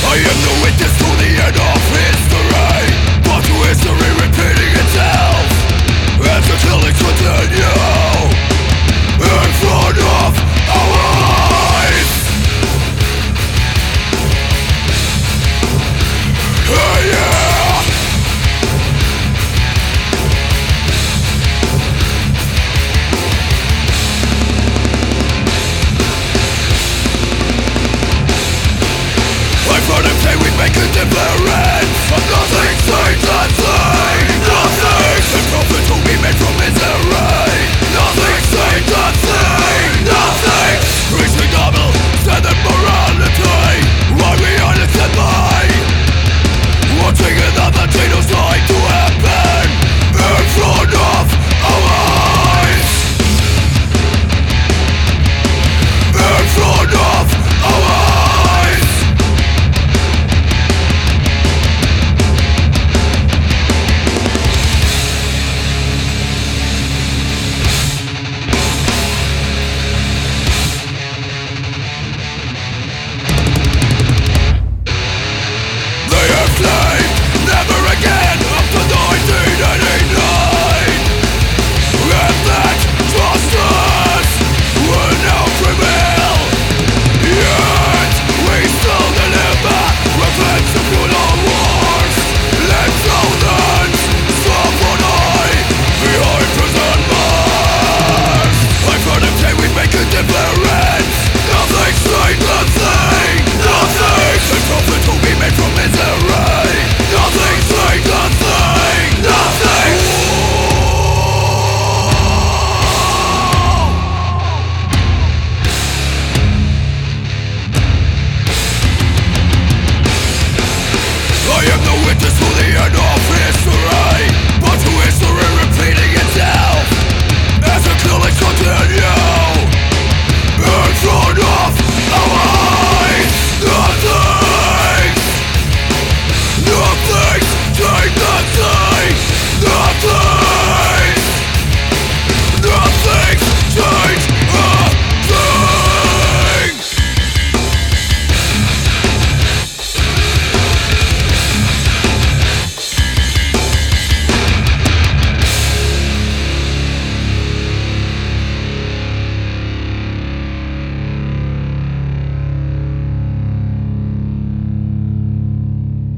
I am the witness to the end of history, but to history repeating itself as the killings continue in front of our eyes. Hey, yeah. I've heard him say we make a difference, but nothing stays the same. Nothing. The prophet will be made from misery.